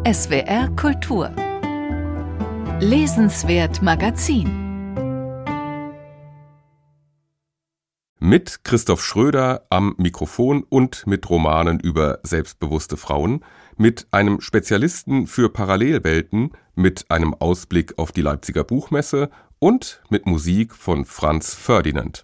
SWR Kultur. Lesenswert Magazin. Mit Christoph Schröder am Mikrofon und mit Romanen über selbstbewusste Frauen, mit einem Spezialisten für Parallelwelten, mit einem Ausblick auf die Leipziger Buchmesse und mit Musik von Franz Ferdinand.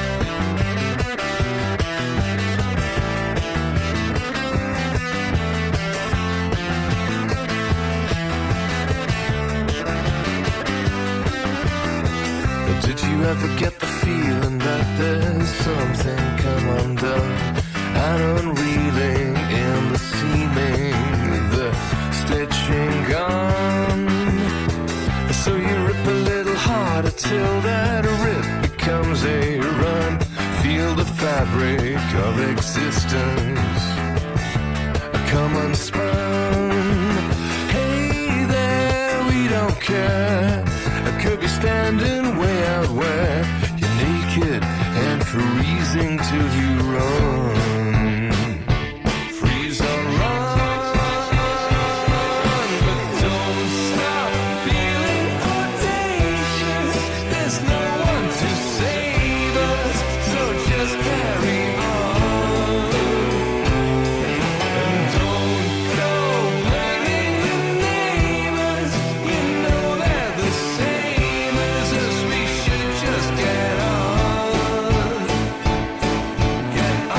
Did you ever get the feeling that there's something come undone and unreeling in the seaming, the stitching gone? So you rip a little harder till that rip becomes a run. Feel the fabric of existence come unspun. Hey there, we don't care. I could be standing way out where you're naked and freezing till you run. Freeze or run, but don't stop feeling audacious. There's no one to save us, so just carry on. And don't go blaming the neighbors, you know they're the same as us. We should just get on. Get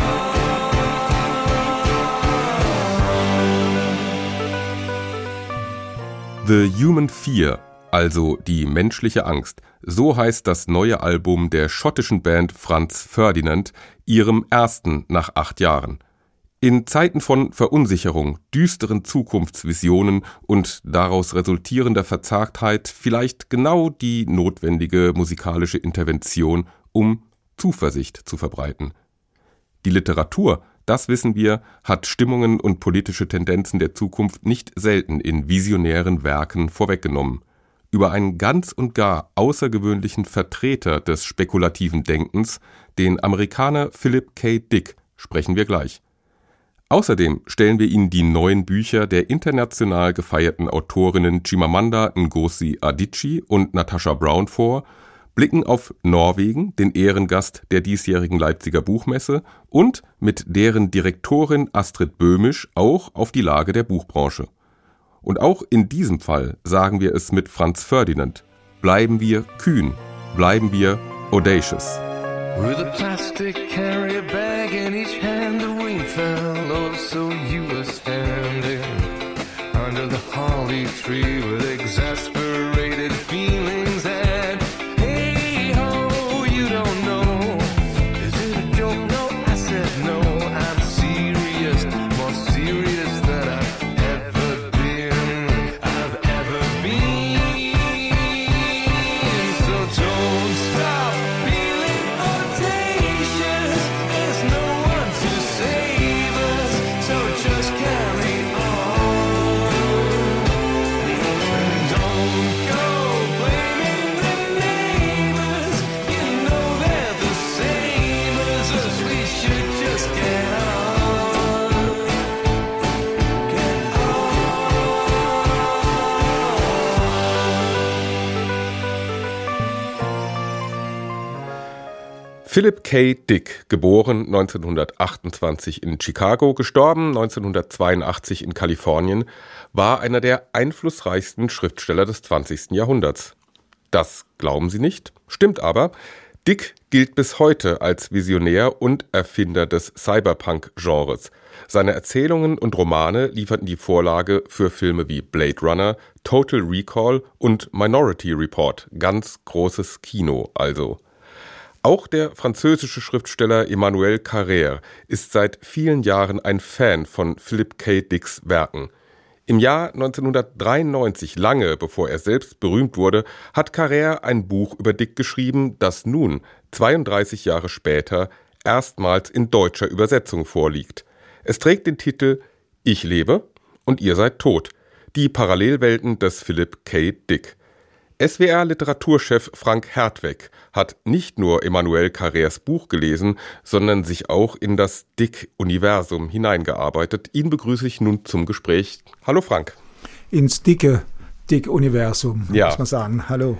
on. The Human Fear, also die menschliche Angst, so heißt das neue Album der schottischen Band Franz Ferdinand, ihrem ersten nach 8 Jahren. In Zeiten von Verunsicherung, düsteren Zukunftsvisionen und daraus resultierender Verzagtheit vielleicht genau die notwendige musikalische Intervention, um Zuversicht zu verbreiten. Die Literatur, das wissen wir, hat Stimmungen und politische Tendenzen der Zukunft nicht selten in visionären Werken vorweggenommen. Über einen ganz und gar außergewöhnlichen Vertreter des spekulativen Denkens, den Amerikaner Philip K. Dick, sprechen wir gleich. Außerdem stellen wir Ihnen die neuen Bücher der international gefeierten Autorinnen Chimamanda Ngozi Adichie und Natasha Brown vor, blicken auf Norwegen, den Ehrengast der diesjährigen Leipziger Buchmesse, und mit deren Direktorin Astrid Böhmisch auch auf die Lage der Buchbranche. Und auch in diesem Fall sagen wir es mit Franz Ferdinand: bleiben wir kühn, bleiben wir audacious. With a plastic carrier bag in each hand, the rain fell, oh, so you were standing under the holly tree with exasperated feelings and hey ho, you don't know, is it a joke? No, I said no, I'm serious, more serious than I've ever been, so don't stop feeling audacious, there's no one to save us, so just carry on. And don't go blaming the neighbors, you know they're the same as us, we should just get on. Get on. Philip K. Dick, geboren 1928 in Chicago, gestorben 1982 in Kalifornien, war einer der einflussreichsten Schriftsteller des 20. Jahrhunderts. Das glauben Sie nicht, stimmt aber. Dick gilt bis heute als Visionär und Erfinder des Cyberpunk-Genres. Seine Erzählungen und Romane lieferten die Vorlage für Filme wie Blade Runner, Total Recall und Minority Report. Ganz großes Kino also. Auch der französische Schriftsteller Emmanuel Carrère ist seit vielen Jahren ein Fan von Philip K. Dicks Werken. Im Jahr 1993, lange bevor er selbst berühmt wurde, hat Carrère ein Buch über Dick geschrieben, das nun, 32 Jahre später, erstmals in deutscher Übersetzung vorliegt. Es trägt den Titel »Ich lebe und ihr seid tot. Die Parallelwelten des Philip K. Dick«. SWR-Literaturchef Frank Hertweg hat nicht nur Emmanuel Carrères Buch gelesen, sondern sich auch in das Dick-Universum hineingearbeitet. Ihn begrüße ich nun zum Gespräch. Hallo Frank. ins dicke Universum, muss man sagen. Hallo.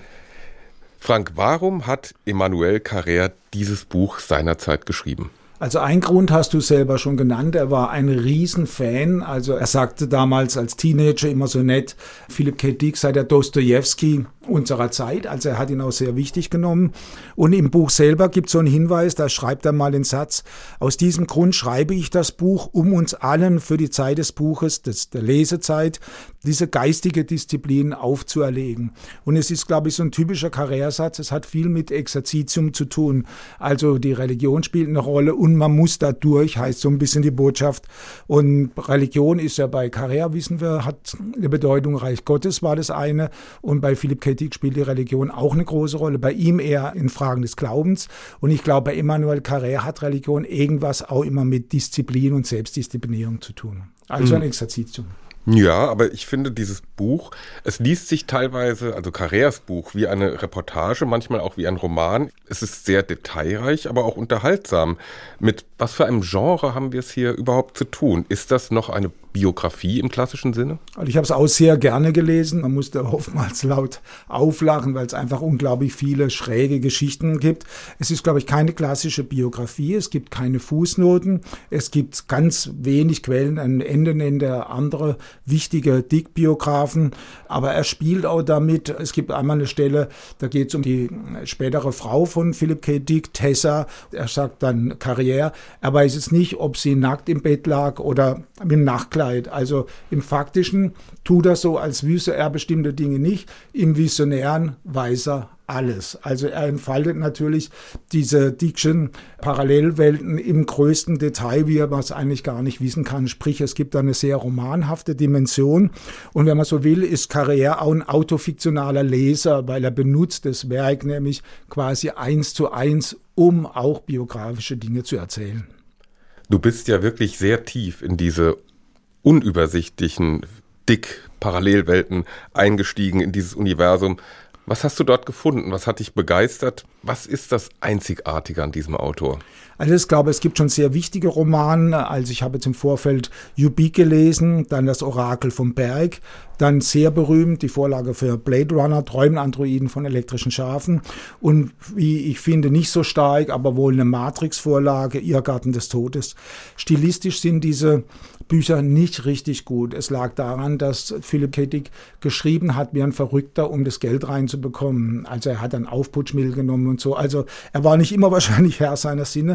Frank, warum hat Emmanuel Carrère dieses Buch seinerzeit geschrieben? Also ein Grund hast du selber schon genannt, er war ein Riesenfan, also er sagte damals als Teenager immer so nett, Philip K. Dick sei der Dostojewski unserer Zeit, also er hat ihn auch sehr wichtig genommen. Und im Buch selber gibt es so einen Hinweis, da schreibt er mal den Satz, aus diesem Grund schreibe ich das Buch, um uns allen für die Zeit des Buches, der Lesezeit, diese geistige Disziplin aufzuerlegen. Und es ist, glaube ich, so ein typischer Carrère-Satz, es hat viel mit Exerzitium zu tun, also die Religion spielt eine Rolle und man muss da durch, heißt so ein bisschen die Botschaft. Und Religion ist ja bei Carrère, wissen wir, hat eine Bedeutung, Reich Gottes war das eine. Und bei Philipp K. Dick spielt die Religion auch eine große Rolle. Bei ihm eher in Fragen des Glaubens. Und ich glaube, bei Emmanuel Carrère hat Religion irgendwas auch immer mit Disziplin und Selbstdisziplinierung zu tun. Also ein Exerzitium. Ja, aber ich finde dieses Buch, es liest sich teilweise, also Carrères Buch, wie eine Reportage, manchmal auch wie ein Roman. Es ist sehr detailreich, aber auch unterhaltsam. Mit was für einem Genre haben wir es hier überhaupt zu tun? Ist das noch eine Biografie im klassischen Sinne? Also ich habe es auch sehr gerne gelesen. Man musste oftmals laut auflachen, weil es einfach unglaublich viele schräge Geschichten gibt. Es ist, glaube ich, keine klassische Biografie. Es gibt keine Fußnoten. Es gibt ganz wenig Quellen. Am Ende nennt er andere wichtige Dick-Biografen. Aber er spielt auch damit. Es gibt einmal eine Stelle, da geht es um die spätere Frau von Philip K. Dick, Tessa. Er sagt dann Carrère. Er weiß jetzt nicht, ob sie nackt im Bett lag oder mit dem Nachtkleid. Also im Faktischen tut er so, als wüsste er bestimmte Dinge nicht. Im Visionären weiß er alles. Also er entfaltet natürlich diese Dickschen Parallelwelten im größten Detail, wie er was eigentlich gar nicht wissen kann. Sprich, es gibt da eine sehr romanhafte Dimension. Und wenn man so will, ist Carrère auch ein autofiktionaler Leser, weil er benutzt das Werk nämlich quasi 1:1, um auch biografische Dinge zu erzählen. Du bist ja wirklich sehr tief in diese unübersichtlichen Dick-Parallelwelten eingestiegen, in dieses Universum. Was hast du dort gefunden? Was hat dich begeistert? Was ist das Einzigartige an diesem Autor? Also ich glaube, es gibt schon sehr wichtige Romane. Also ich habe jetzt im Vorfeld Ubik gelesen, dann das Orakel vom Berg, dann sehr berühmt die Vorlage für Blade Runner, Träumen Androiden von elektrischen Schafen und wie ich finde nicht so stark, aber wohl eine Matrix-Vorlage, Irrgarten des Todes. Stilistisch sind diese Bücher nicht richtig gut. Es lag daran, dass Philip K. Dick geschrieben hat wie ein Verrückter, um das Geld reinzubekommen. Also er hat dann Aufputschmittel genommen und so. Also er war nicht immer wahrscheinlich Herr seiner Sinne,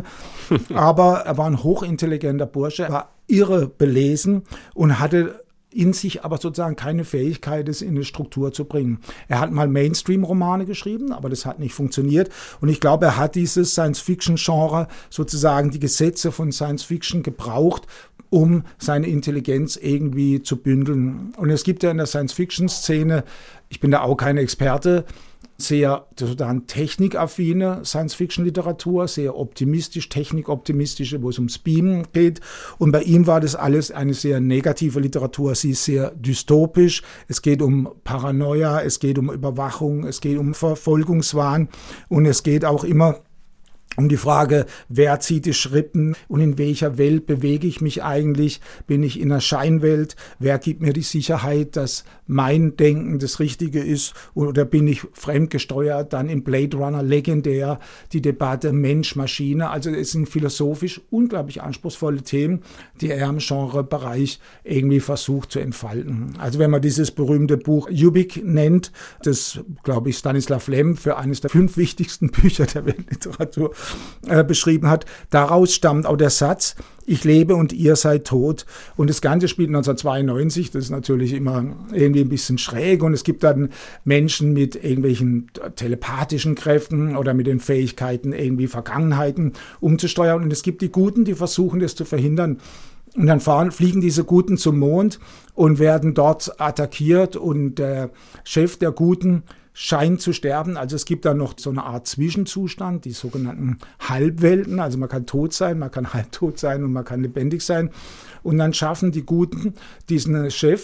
aber er war ein hochintelligenter Bursche, er war irre belesen und hatte in sich aber sozusagen keine Fähigkeit, es in eine Struktur zu bringen. Er hat mal Mainstream-Romane geschrieben, aber das hat nicht funktioniert. Und ich glaube, er hat dieses Science-Fiction-Genre, sozusagen die Gesetze von Science-Fiction gebraucht, um seine Intelligenz irgendwie zu bündeln. Und es gibt ja in der Science-Fiction-Szene, ich bin da auch kein Experte, sehr sozusagen technikaffine Science-Fiction-Literatur, sehr optimistisch, technikoptimistische, wo es ums Beamen geht. Und bei ihm war das alles eine sehr negative Literatur. Sie ist sehr dystopisch. Es geht um Paranoia, es geht um Überwachung, es geht um Verfolgungswahn und es geht auch immer um die Frage, wer zieht die Schritten und in welcher Welt bewege ich mich eigentlich? Bin ich in einer Scheinwelt? Wer gibt mir die Sicherheit, dass mein Denken das Richtige ist? Oder bin ich fremdgesteuert? Dann im Blade Runner legendär die Debatte Mensch-Maschine. Also es sind philosophisch unglaublich anspruchsvolle Themen, die er im Genrebereich irgendwie versucht zu entfalten. Also wenn man dieses berühmte Buch Ubik nennt, das, glaube ich, Stanislav Lem für eines der 5 wichtigsten Bücher der Weltliteratur beschrieben hat. Daraus stammt auch der Satz, ich lebe und ihr seid tot. Und das Ganze spielt 1992, das ist natürlich immer irgendwie ein bisschen schräg und es gibt dann Menschen mit irgendwelchen telepathischen Kräften oder mit den Fähigkeiten, irgendwie Vergangenheiten umzusteuern und es gibt die Guten, die versuchen, das zu verhindern. Und dann fliegen diese Guten zum Mond und werden dort attackiert und der Chef der Guten scheint zu sterben. Also es gibt da noch so eine Art Zwischenzustand, die sogenannten Halbwelten. Also man kann tot sein, man kann halbtot sein und man kann lebendig sein. Und dann schaffen die Guten diesen Chef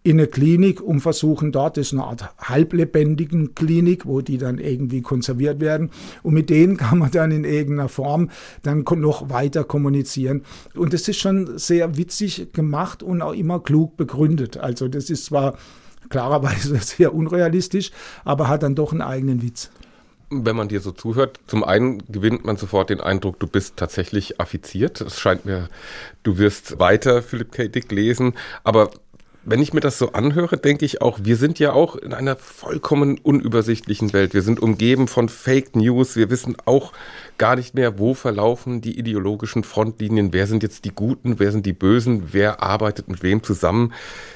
in eine Klinik und versuchen dort, das ist eine Art halblebendigen Klinik, wo die dann irgendwie konserviert werden. Und mit denen kann man dann in irgendeiner Form dann noch weiter kommunizieren. Und das ist schon sehr witzig gemacht und auch immer klug begründet. Also das ist zwar klarerweise sehr unrealistisch, aber hat dann doch einen eigenen Witz. Wenn man dir so zuhört, zum einen gewinnt man sofort den Eindruck, du bist tatsächlich affiziert. Es scheint mir, du wirst weiter Philip K. Dick lesen, aber wenn ich mir das so anhöre, denke ich auch, wir sind ja auch in einer vollkommen unübersichtlichen Welt. Wir sind umgeben von Fake News. Wir wissen auch gar nicht mehr, wo verlaufen die ideologischen Frontlinien. Wer sind jetzt die Guten, wer sind die Bösen, wer arbeitet mit wem zusammen.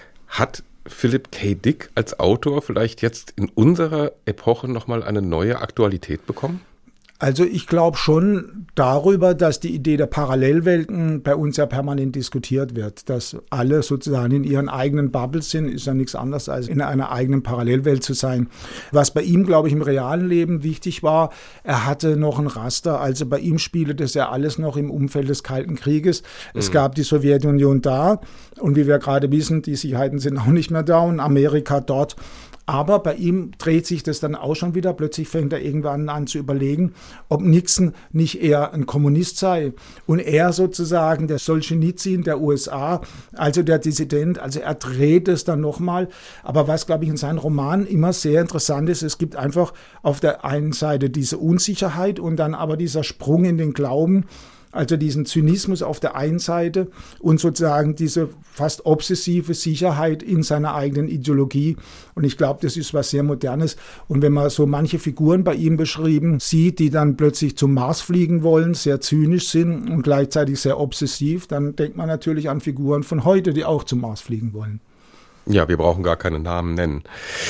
Hat Philip K. Dick als Autor vielleicht jetzt in unserer Epoche nochmal eine neue Aktualität bekommen? Also ich glaube schon darüber, dass die Idee der Parallelwelten bei uns ja permanent diskutiert wird. Dass alle sozusagen in ihren eigenen Bubbles sind, ist ja nichts anderes als in einer eigenen Parallelwelt zu sein. Was bei ihm, glaube ich, im realen Leben wichtig war, er hatte noch ein Raster. Also bei ihm spielte das ja alles noch im Umfeld des Kalten Krieges. Es gab die Sowjetunion da und wie wir gerade wissen, die Sicherheiten sind auch nicht mehr da und Amerika dort. Aber bei ihm dreht sich das dann auch schon wieder. Plötzlich fängt er irgendwann an zu überlegen, ob Nixon nicht eher ein Kommunist sei. Und er sozusagen der Solschenizyn der USA, also der Dissident, also er dreht es dann nochmal. Aber was, glaube ich, in seinen Romanen immer sehr interessant ist, es gibt einfach auf der einen Seite diese Unsicherheit und dann aber dieser Sprung in den Glauben, also diesen Zynismus auf der einen Seite und sozusagen diese fast obsessive Sicherheit in seiner eigenen Ideologie. Und ich glaube, das ist was sehr Modernes. Und wenn man so manche Figuren bei ihm beschrieben sieht, die dann plötzlich zum Mars fliegen wollen, sehr zynisch sind und gleichzeitig sehr obsessiv, dann denkt man natürlich an Figuren von heute, die auch zum Mars fliegen wollen. Ja, wir brauchen gar keine Namen nennen.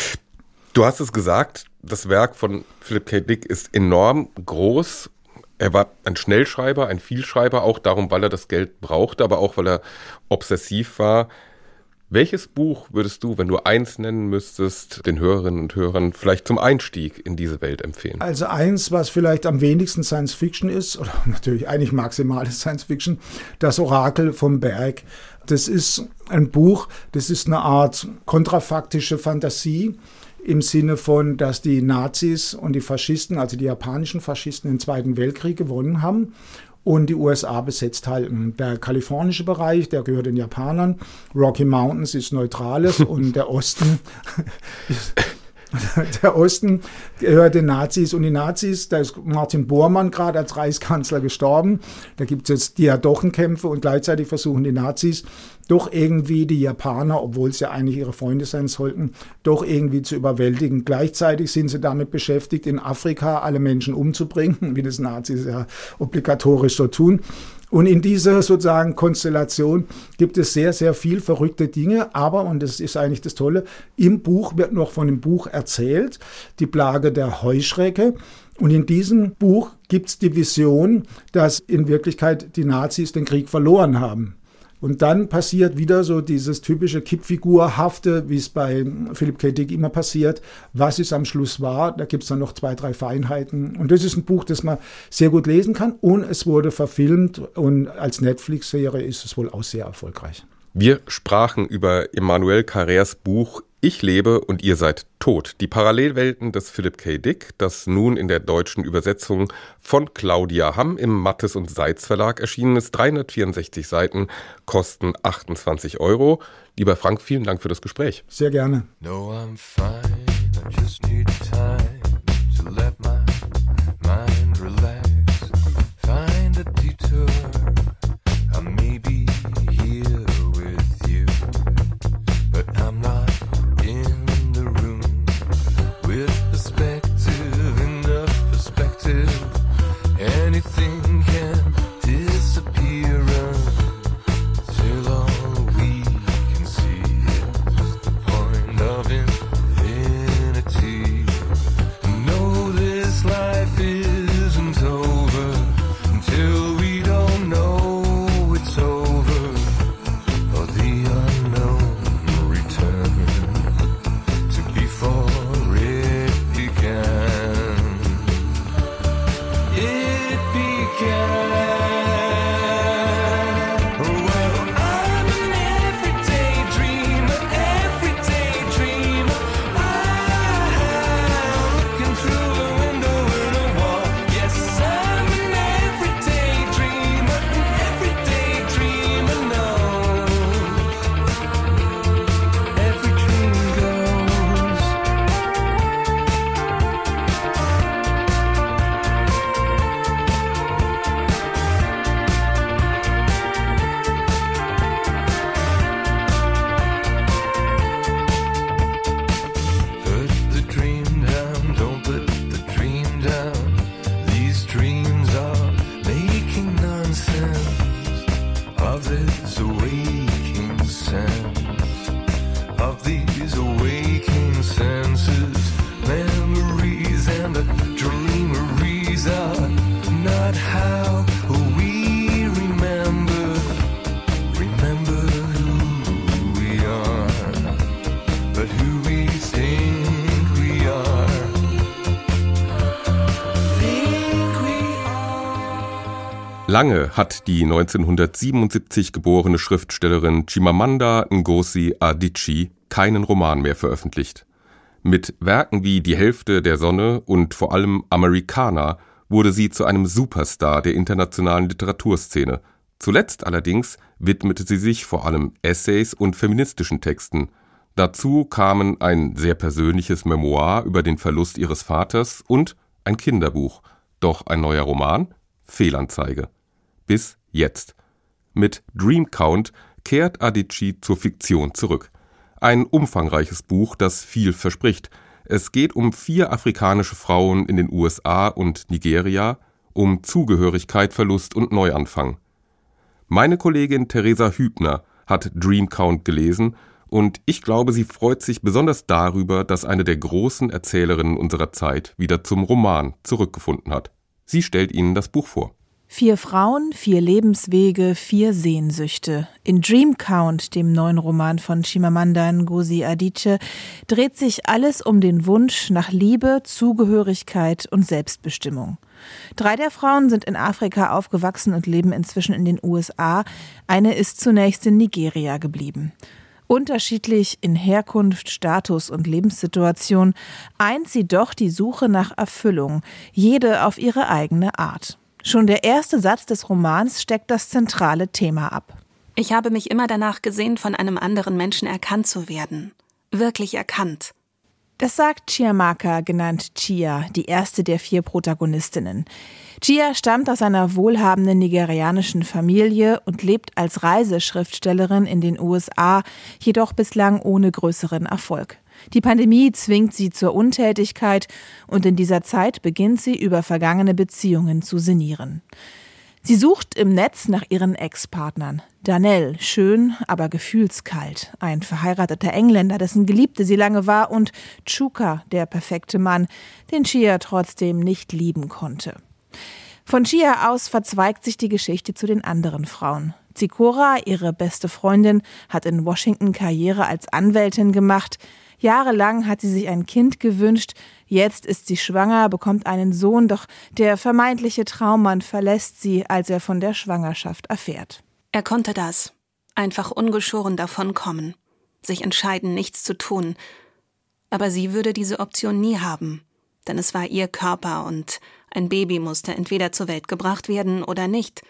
Du hast es gesagt, das Werk von Philip K. Dick ist enorm groß. Er war ein Schnellschreiber, ein Vielschreiber, auch darum, weil er das Geld brauchte, aber auch, weil er obsessiv war. Welches Buch würdest du, wenn du eins nennen müsstest, den Hörerinnen und Hörern vielleicht zum Einstieg in diese Welt empfehlen? Also eins, was vielleicht am wenigsten Science-Fiction ist, oder natürlich eigentlich maximales Science-Fiction, das Orakel vom Berg. Das ist ein Buch, das ist eine Art kontrafaktische Fantasie, im Sinne von, dass die Nazis und die Faschisten, also die japanischen Faschisten, den Zweiten Weltkrieg gewonnen haben und die USA besetzt halten. Der kalifornische Bereich, der gehört den Japanern, Rocky Mountains ist Neutrales und der Osten gehört den Nazis. Und die Nazis, da ist Martin Bormann gerade als Reichskanzler gestorben, da gibt es jetzt Diadochenkämpfe und gleichzeitig versuchen die Nazis doch irgendwie die Japaner, obwohl es ja eigentlich ihre Freunde sein sollten, doch irgendwie zu überwältigen. Gleichzeitig sind sie damit beschäftigt, in Afrika alle Menschen umzubringen, wie das Nazis ja obligatorisch so tun. Und in dieser sozusagen Konstellation gibt es sehr, sehr viel verrückte Dinge, aber, und das ist eigentlich das Tolle, im Buch wird noch von dem Buch erzählt, die Plage der Heuschrecke. Und in diesem Buch gibt es die Vision, dass in Wirklichkeit die Nazis den Krieg verloren haben. Und dann passiert wieder so dieses typische Kippfigurhafte, wie es bei Philip K. Dick immer passiert. Was es am Schluss war, da gibt es dann noch 2, 3 Feinheiten. Und das ist ein Buch, das man sehr gut lesen kann. Und es wurde verfilmt und als Netflix-Serie ist es wohl auch sehr erfolgreich. Wir sprachen über Emmanuel Carrères Buch Ich lebe und ihr seid tot. Die Parallelwelten des Philip K. Dick, das nun in der deutschen Übersetzung von Claudia Hamm im Mattes und Seitz Verlag erschienen ist. 364 Seiten, kosten 28 €. Lieber Frank, vielen Dank für das Gespräch. Sehr gerne. No, I'm fine. I just need time to let my mind relax. Find a detour. I may be here with you, but I'm not in the room with perspective, enough perspective. Anything can disappear until all we can see is the point of infinity. these awaking senses, memories and the dreameries are not how we remember who we are, but who we think we are. Lange hat die 1977 geborene Schriftstellerin Chimamanda Ngozi Adichie keinen Roman mehr veröffentlicht. Mit Werken wie Die Hälfte der Sonne und vor allem Americana wurde sie zu einem Superstar der internationalen Literaturszene. Zuletzt allerdings widmete sie sich vor allem Essays und feministischen Texten. Dazu kamen ein sehr persönliches Memoir über den Verlust ihres Vaters und ein Kinderbuch. Doch ein neuer Roman? Fehlanzeige. Bis jetzt. Mit Dream Count kehrt Adichie zur Fiktion zurück. Ein umfangreiches Buch, das viel verspricht. Es geht um 4 afrikanische Frauen in den USA und Nigeria, um Zugehörigkeit, Verlust und Neuanfang. Meine Kollegin Theresa Hübner hat Dream Count gelesen und ich glaube, sie freut sich besonders darüber, dass eine der großen Erzählerinnen unserer Zeit wieder zum Roman zurückgefunden hat. Sie stellt Ihnen das Buch vor. 4 Frauen, 4 Lebenswege, 4 Sehnsüchte. In Dream Count, dem neuen Roman von Chimamanda Ngozi Adichie, dreht sich alles um den Wunsch nach Liebe, Zugehörigkeit und Selbstbestimmung. 3 der Frauen sind in Afrika aufgewachsen und leben inzwischen in den USA. Eine ist zunächst in Nigeria geblieben. Unterschiedlich in Herkunft, Status und Lebenssituation, eint sie doch die Suche nach Erfüllung, jede auf ihre eigene Art. Schon der erste Satz des Romans steckt das zentrale Thema ab. Ich habe mich immer danach gesehnt, von einem anderen Menschen erkannt zu werden. Wirklich erkannt. Das sagt Chiamaka, genannt Chia, die erste der 4 Protagonistinnen. Chia stammt aus einer wohlhabenden nigerianischen Familie und lebt als Reiseschriftstellerin in den USA, jedoch bislang ohne größeren Erfolg. Die Pandemie zwingt sie zur Untätigkeit und in dieser Zeit beginnt sie, über vergangene Beziehungen zu sinnieren. Sie sucht im Netz nach ihren Ex-Partnern. Danell, schön, aber gefühlskalt. Ein verheirateter Engländer, dessen Geliebte sie lange war, und Chuka, der perfekte Mann, den Chia trotzdem nicht lieben konnte. Von Chia aus verzweigt sich die Geschichte zu den anderen Frauen. Zikora, ihre beste Freundin, hat in Washington Karriere als Anwältin gemacht. Jahrelang hat sie sich ein Kind gewünscht, jetzt ist sie schwanger, bekommt einen Sohn, doch der vermeintliche Traummann verlässt sie, als er von der Schwangerschaft erfährt. Er konnte das, einfach ungeschoren davonkommen, sich entscheiden, nichts zu tun. Aber sie würde diese Option nie haben, denn es war ihr Körper und ein Baby musste entweder zur Welt gebracht werden oder nicht.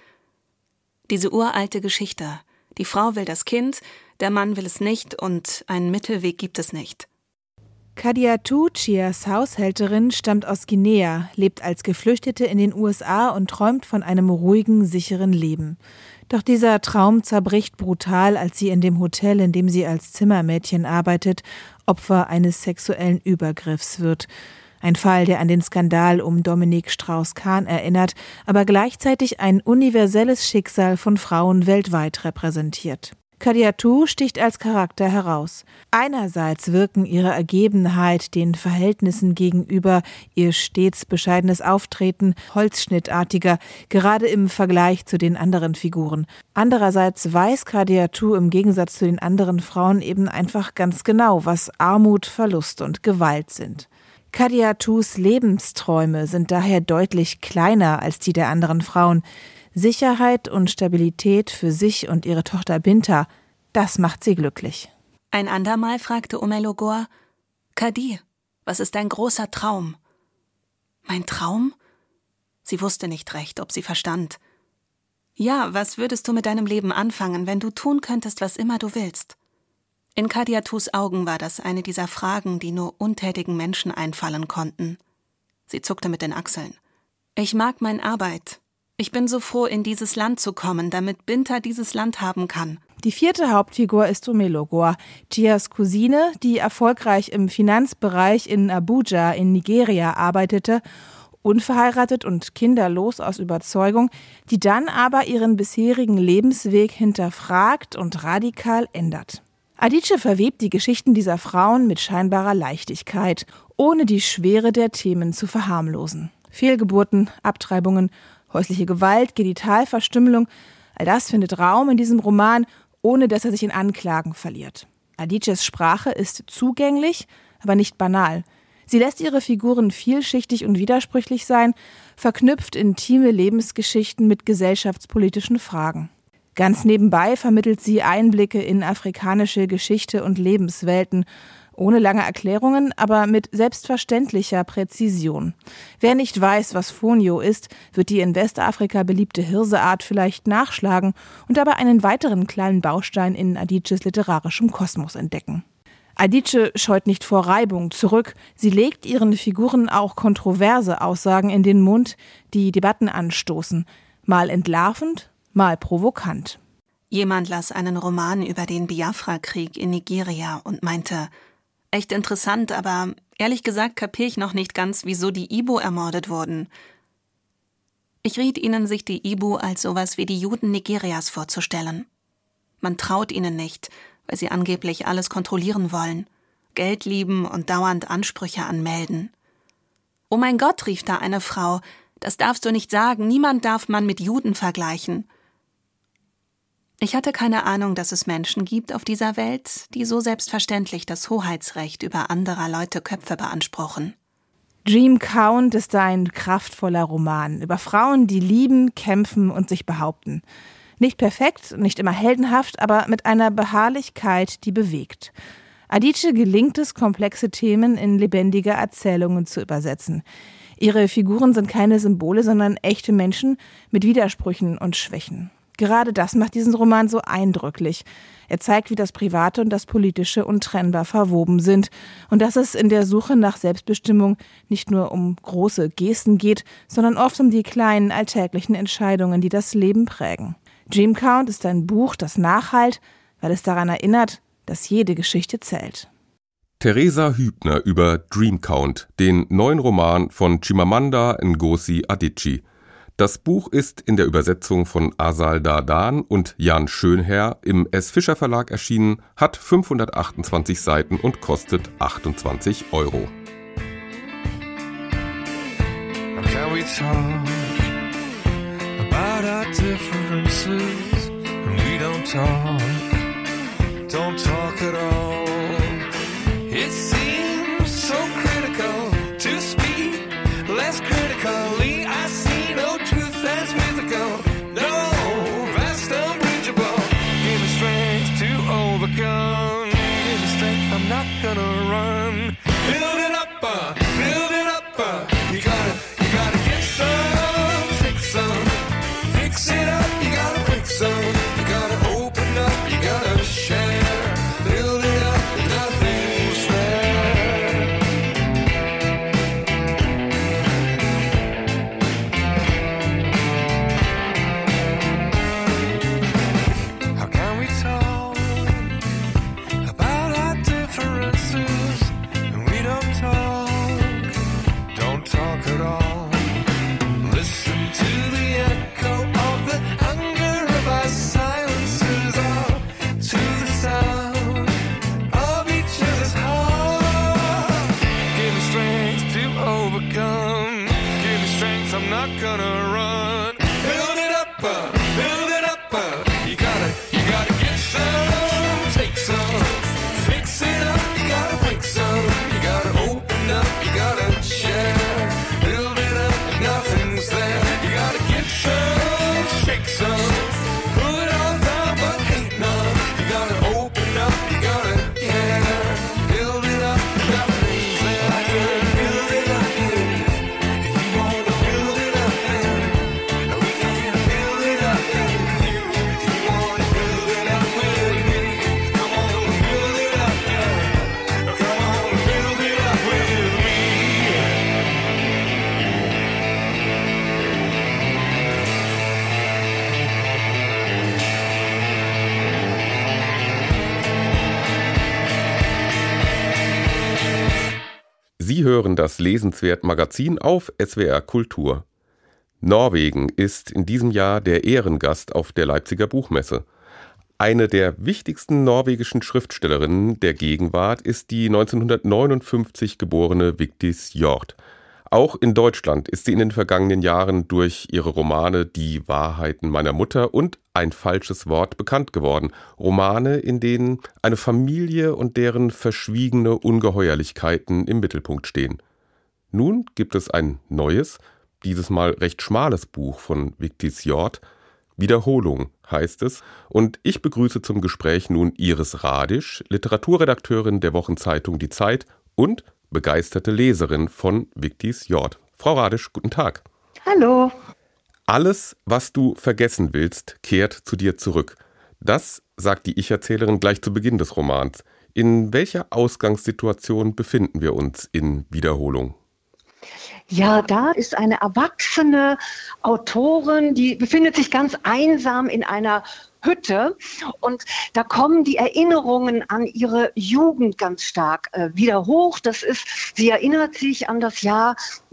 Diese uralte Geschichte, die Frau will das Kind, der Mann will es nicht und einen Mittelweg gibt es nicht. Kadiatu, Chias Haushälterin, stammt aus Guinea, lebt als Geflüchtete in den USA und träumt von einem ruhigen, sicheren Leben. Doch dieser Traum zerbricht brutal, als sie in dem Hotel, in dem sie als Zimmermädchen arbeitet, Opfer eines sexuellen Übergriffs wird. Ein Fall, der an den Skandal um Dominique Strauss-Kahn erinnert, aber gleichzeitig ein universelles Schicksal von Frauen weltweit repräsentiert. Kadiatu sticht als Charakter heraus. Einerseits wirken ihre Ergebenheit den Verhältnissen gegenüber, ihr stets bescheidenes Auftreten holzschnittartiger, gerade im Vergleich zu den anderen Figuren. Andererseits weiß Kadiatu im Gegensatz zu den anderen Frauen eben einfach ganz genau, was Armut, Verlust und Gewalt sind. Kadiatus Lebensträume sind daher deutlich kleiner als die der anderen Frauen. Sicherheit und Stabilität für sich und ihre Tochter Binta, das macht sie glücklich. Ein andermal fragte Omelogor, Kadi, was ist dein großer Traum? Mein Traum? Sie wusste nicht recht, ob sie verstand. Ja, was würdest du mit deinem Leben anfangen, wenn du tun könntest, was immer du willst? In Kadiatus Augen war das eine dieser Fragen, die nur untätigen Menschen einfallen konnten. Sie zuckte mit den Achseln. Ich mag meine Arbeit. Ich bin so froh, in dieses Land zu kommen, damit Binta dieses Land haben kann. Die 4. Hauptfigur ist Omelogor, Chias Cousine, die erfolgreich im Finanzbereich in Abuja in Nigeria arbeitete, unverheiratet und kinderlos aus Überzeugung, die dann aber ihren bisherigen Lebensweg hinterfragt und radikal ändert. Adichie verwebt die Geschichten dieser Frauen mit scheinbarer Leichtigkeit, ohne die Schwere der Themen zu verharmlosen. Fehlgeburten, Abtreibungen, häusliche Gewalt, Genitalverstümmelung, all das findet Raum in diesem Roman, ohne dass er sich in Anklagen verliert. Adichies Sprache ist zugänglich, aber nicht banal. Sie lässt ihre Figuren vielschichtig und widersprüchlich sein, verknüpft intime Lebensgeschichten mit gesellschaftspolitischen Fragen. Ganz nebenbei vermittelt sie Einblicke in afrikanische Geschichte und Lebenswelten, ohne lange Erklärungen, aber mit selbstverständlicher Präzision. Wer nicht weiß, was Fonio ist, wird die in Westafrika beliebte Hirseart vielleicht nachschlagen und dabei einen weiteren kleinen Baustein in Adichies literarischem Kosmos entdecken. Adichie scheut nicht vor Reibung zurück. Sie legt ihren Figuren auch kontroverse Aussagen in den Mund, die Debatten anstoßen. Mal entlarvend, mal provokant. Jemand las einen Roman über den Biafra-Krieg in Nigeria und meinte, echt interessant, aber ehrlich gesagt kapiere ich noch nicht ganz, wieso die Ibo ermordet wurden. Ich riet ihnen, sich die Ibo als sowas wie die Juden Nigerias vorzustellen. Man traut ihnen nicht, weil sie angeblich alles kontrollieren wollen, Geld lieben und dauernd Ansprüche anmelden. »Oh mein Gott«, rief da eine Frau, »das darfst du nicht sagen, niemand darf man mit Juden vergleichen.« Ich hatte keine Ahnung, dass es Menschen gibt auf dieser Welt, die so selbstverständlich das Hoheitsrecht über anderer Leute Köpfe beanspruchen. Dream Count ist ein kraftvoller Roman über Frauen, die lieben, kämpfen und sich behaupten. Nicht perfekt, nicht immer heldenhaft, aber mit einer Beharrlichkeit, die bewegt. Adichie gelingt es, komplexe Themen in lebendige Erzählungen zu übersetzen. Ihre Figuren sind keine Symbole, sondern echte Menschen mit Widersprüchen und Schwächen. Gerade das macht diesen Roman so eindrücklich. Er zeigt, wie das Private und das Politische untrennbar verwoben sind und dass es in der Suche nach Selbstbestimmung nicht nur um große Gesten geht, sondern oft um die kleinen alltäglichen Entscheidungen, die das Leben prägen. Dream Count ist ein Buch, das nachhallt, weil es daran erinnert, dass jede Geschichte zählt. Theresa Hübner über Dream Count, den neuen Roman von Chimamanda Ngozi Adichie. Das Buch ist in der Übersetzung von Asal Dardan und Jan Schönherr im S. Fischer Verlag erschienen, hat 528 Seiten und kostet 28 €. Can we talk about our differences? And we don't talk at all. It seems so critical to speak less critically. I see no truth as mythical, no vast unbridgeable. Give me strength to overcome. Give me strength, I'm not gonna run. Build it up, you gotta get some, take some, fix it up, you gotta break some, you gotta open up, you gotta share, build it up, nothing's there. How can we talk about our differences and we don't talk at all? Listen to the echo of the anger of our silences, all to the sound of each other's heart. Give me strength to overcome. Give me strength, I'm not gonna run. Build it up, you gotta get some, take some, fix it up, you gotta break some, you gotta open up, you gotta share, build it up, nothing's there, you gotta get some, shake some, put on top but hate none, you gotta open up, you gotta care, build it up, nothing's there, build it up, if you wanna build it up, we can build it up, if you wanna build it up with me, come on, build it up, come on, build it up with me. Sie hören das Lesenswert-Magazin auf SWR Kultur. Norwegen ist in diesem Jahr der Ehrengast auf der Leipziger Buchmesse. Eine der wichtigsten norwegischen Schriftstellerinnen der Gegenwart ist die 1959 geborene Vigdis Hjorth. Auch in Deutschland ist sie in den vergangenen Jahren durch ihre Romane Die Wahrheiten meiner Mutter und Ein falsches Wort bekannt geworden. Romane, in denen eine Familie und deren verschwiegene Ungeheuerlichkeiten im Mittelpunkt stehen. Nun gibt es ein neues, dieses Mal recht schmales Buch von Vigdis Hjorth. Wiederholung heißt es. Und ich begrüße zum Gespräch nun Iris Radisch, Literaturredakteurin der Wochenzeitung Die Zeit und begeisterte Leserin von Vigdis Hjorth. Frau Radisch, guten Tag. Hallo. Alles, was du vergessen willst, kehrt zu dir zurück. Das sagt die Ich-Erzählerin gleich zu Beginn des Romans. In welcher Ausgangssituation befinden wir uns in Wiederholung? Ja, da ist eine erwachsene Autorin, die befindet sich ganz einsam in einer Hütte und da kommen die Erinnerungen an ihre Jugend ganz stark wieder hoch. Sie erinnert sich an das Jahr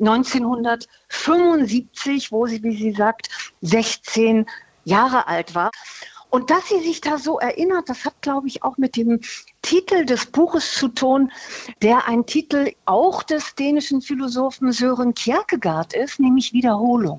1975, wo sie, wie sie sagt, 16 Jahre alt war. Und dass sie sich da so erinnert, das hat, glaube ich, auch mit dem Titel des Buches zu tun, der ein Titel auch des dänischen Philosophen Søren Kierkegaard ist, nämlich Wiederholung.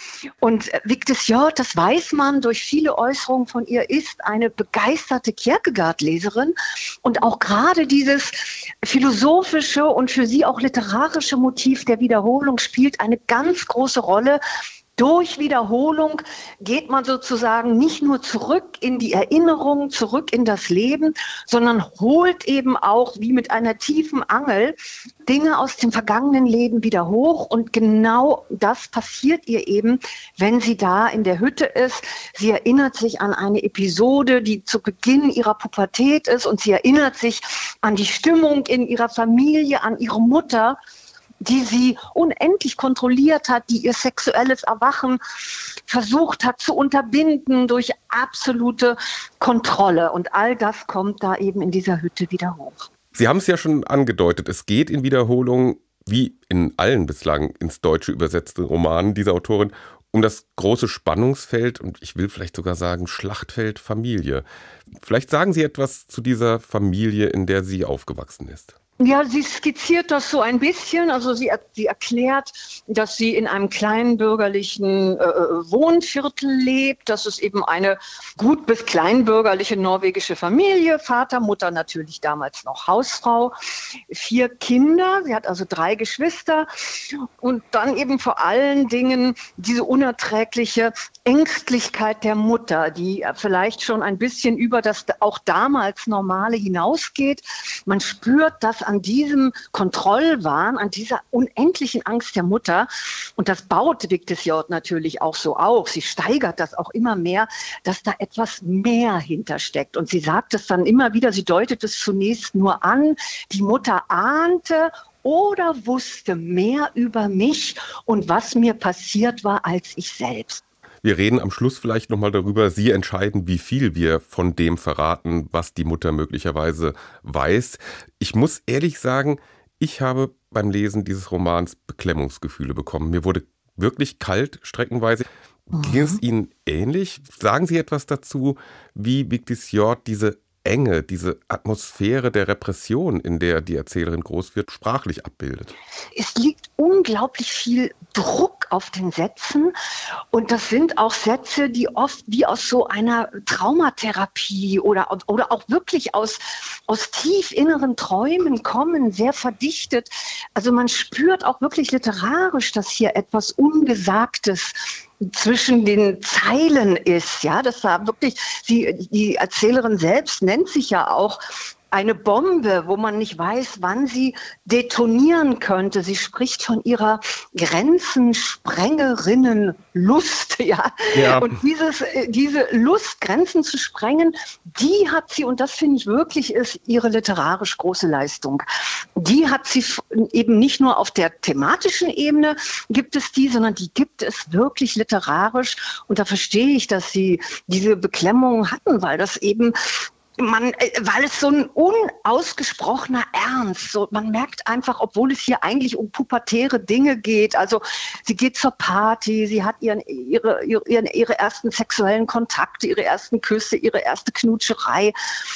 Und Vigdis Hjorth, das weiß man durch viele Äußerungen von ihr, ist eine begeisterte Kierkegaard-Leserin. Und auch gerade dieses philosophische und für sie auch literarische Motiv der Wiederholung spielt eine ganz große Rolle. Durch Wiederholung geht man sozusagen nicht nur zurück in die Erinnerung, zurück in das Leben, sondern holt eben auch wie mit einer tiefen Angel Dinge aus dem vergangenen Leben wieder hoch. Und genau das passiert ihr eben, wenn sie da in der Hütte ist. Sie erinnert sich an eine Episode, die zu Beginn ihrer Pubertät ist, und sie erinnert sich an die Stimmung in ihrer Familie, an ihre Mutter, die sie unendlich kontrolliert hat, die ihr sexuelles Erwachen versucht hat zu unterbinden durch absolute Kontrolle. Und all das kommt da eben in dieser Hütte wieder hoch. Sie haben es ja schon angedeutet, es geht in Wiederholung, wie in allen bislang ins Deutsche übersetzten Romanen dieser Autorin, um das große Spannungsfeld und ich will vielleicht sogar sagen Schlachtfeld Familie. Vielleicht sagen Sie etwas zu dieser Familie, in der sie aufgewachsen ist. Ja, sie skizziert das so ein bisschen. Also sie erklärt, dass sie in einem kleinen bürgerlichen Wohnviertel lebt. Das ist eben eine gut bis kleinbürgerliche norwegische Familie. Vater, Mutter natürlich damals noch Hausfrau, 4 Kinder. Sie hat also 3 Geschwister. Und dann eben vor allen Dingen diese unerträgliche Ängstlichkeit der Mutter, die vielleicht schon ein bisschen über das auch damals Normale hinausgeht. Man spürt das an diesem Kontrollwahn, an dieser unendlichen Angst der Mutter. Und das baut Vigdis Hjorth natürlich auch so auf. Sie steigert das auch immer mehr, dass da etwas mehr hintersteckt. Und sie sagt es dann immer wieder, sie deutet es zunächst nur an. Die Mutter ahnte oder wusste mehr über mich und was mir passiert war als ich selbst. Wir reden am Schluss vielleicht nochmal darüber, Sie entscheiden, wie viel wir von dem verraten, was die Mutter möglicherweise weiß. Ich muss ehrlich sagen, ich habe beim Lesen dieses Romans Beklemmungsgefühle bekommen. Mir wurde wirklich kalt streckenweise. Ging es Ihnen ähnlich? Sagen Sie etwas dazu, wie Vigdis Hjorth diese Enge, diese Atmosphäre der Repression, in der die Erzählerin groß wird, sprachlich abbildet? Es liegt unglaublich viel Druck auf den Sätzen und das sind auch Sätze, die oft wie aus so einer Traumatherapie oder auch wirklich aus tief inneren Träumen kommen, sehr verdichtet. Also man spürt auch wirklich literarisch, dass hier etwas Ungesagtes zwischen den Zeilen ist, ja, das war wirklich, die Erzählerin selbst nennt sich ja auch eine Bombe, wo man nicht weiß, wann sie detonieren könnte. Sie spricht von ihrer Grenzensprengerin-Lust, ja. Und diese Lust, Grenzen zu sprengen, die hat sie, und das finde ich wirklich ist ihre literarisch große Leistung. Die hat sie eben nicht nur auf der thematischen Ebene gibt es die, sondern die gibt es wirklich literarisch. Und da verstehe ich, dass sie diese Beklemmung hatten, weil das eben weil es so ein unausgesprochener Ernst, so, man merkt einfach, obwohl es hier eigentlich um pubertäre Dinge geht, also sie geht zur Party, sie hat ihre ersten sexuellen Kontakte, ihre ersten Küsse, ihre erste Knutscherei.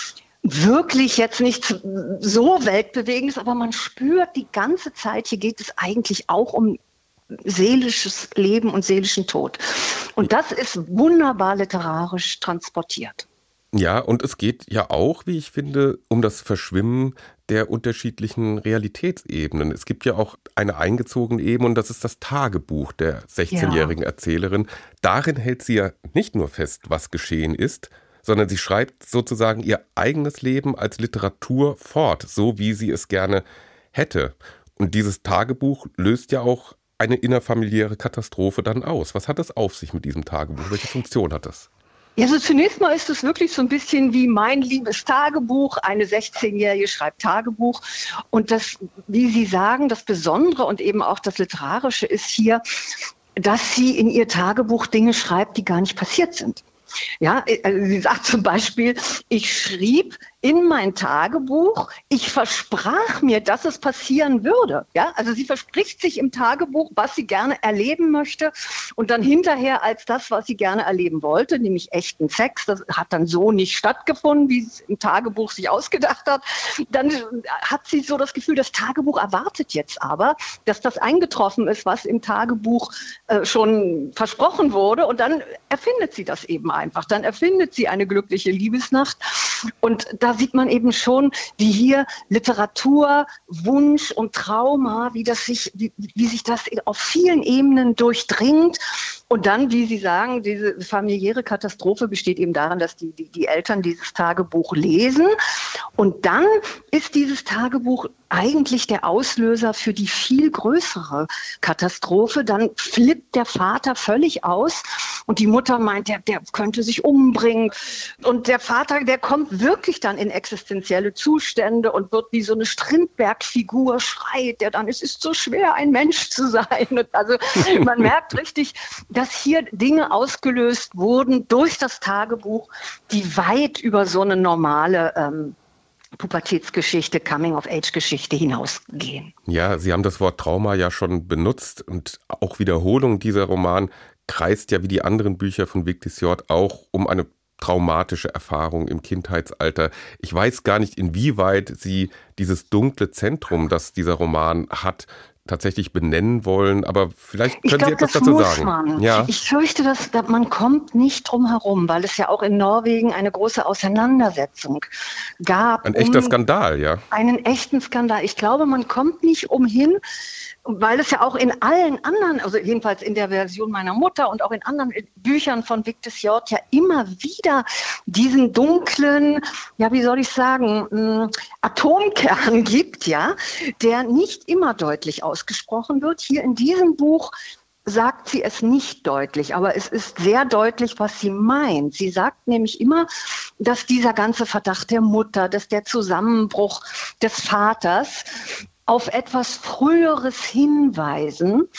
Wirklich jetzt nicht so weltbewegendes, aber man spürt die ganze Zeit, hier geht es eigentlich auch um seelisches Leben und seelischen Tod. Und das ist wunderbar literarisch transportiert. Ja, und es geht ja auch, wie ich finde, um das Verschwimmen der unterschiedlichen Realitätsebenen. Es gibt ja auch eine eingezogene Ebene und das ist das Tagebuch der 16-jährigen Erzählerin. Darin hält sie ja nicht nur fest, was geschehen ist, sondern sie schreibt sozusagen ihr eigenes Leben als Literatur fort, so wie sie es gerne hätte. Und dieses Tagebuch löst ja auch eine innerfamiliäre Katastrophe dann aus. Was hat es auf sich mit diesem Tagebuch? Welche Funktion hat es? Ja, also zunächst mal ist es wirklich so ein bisschen wie mein liebes Tagebuch. Eine 16-Jährige schreibt Tagebuch. Und das, wie Sie sagen, das Besondere und eben auch das Literarische ist hier, dass sie in ihr Tagebuch Dinge schreibt, die gar nicht passiert sind. Ja, also sie sagt zum Beispiel, ich schrieb in mein Tagebuch, ich versprach mir, dass es passieren würde. Ja, also sie verspricht sich im Tagebuch, was sie gerne erleben möchte und dann hinterher als das, was sie gerne erleben wollte, nämlich echten Sex. Das hat dann so nicht stattgefunden, wie es im Tagebuch sich ausgedacht hat. Dann hat sie so das Gefühl, das Tagebuch erwartet jetzt aber, dass das eingetroffen ist, was im Tagebuch schon versprochen wurde und dann erfindet sie das eben einfach. Dann erfindet sie eine glückliche Liebesnacht und da sieht man eben schon, wie hier Literatur, Wunsch und Trauma, wie sich das auf vielen Ebenen durchdringt. Und dann, wie Sie sagen, diese familiäre Katastrophe besteht eben darin, dass die Eltern dieses Tagebuch lesen. Und dann ist dieses Tagebuch eigentlich der Auslöser für die viel größere Katastrophe. Dann flippt der Vater völlig aus und die Mutter meint, der könnte sich umbringen. Und der Vater, der kommt wirklich dann in existenzielle Zustände und wird wie so eine Strindberg-Figur, schreit der dann, es ist so schwer, ein Mensch zu sein. Und also man merkt richtig, dass hier Dinge ausgelöst wurden durch das Tagebuch, die weit über so eine normale Pubertätsgeschichte, Coming-of-Age-Geschichte hinausgehen. Ja, Sie haben das Wort Trauma ja schon benutzt und auch Wiederholung dieser Roman kreist ja wie die anderen Bücher von Vic Tissot auch um eine traumatische Erfahrung im Kindheitsalter. Ich weiß gar nicht, inwieweit Sie dieses dunkle Zentrum, das dieser Roman hat, tatsächlich benennen wollen, aber vielleicht können Sie etwas dazu sagen. Man. Ja. Ich fürchte, dass man kommt nicht drum herum, weil es ja auch in Norwegen eine große Auseinandersetzung gab. Ein echter Skandal, ja. Einen echten Skandal. Ich glaube, man kommt nicht umhin, weil es ja auch in allen anderen, also jedenfalls in der Version meiner Mutter und auch in anderen Büchern von Vic Tissot ja immer wieder diesen dunklen, ja, wie soll ich sagen, Atomkern gibt, ja, der nicht immer deutlich ausgesprochen wird. Hier in diesem Buch sagt sie es nicht deutlich, aber es ist sehr deutlich, was sie meint. Sie sagt nämlich immer, dass dieser ganze Verdacht der Mutter, dass der Zusammenbruch des Vaters auf etwas Früheres hinweisen,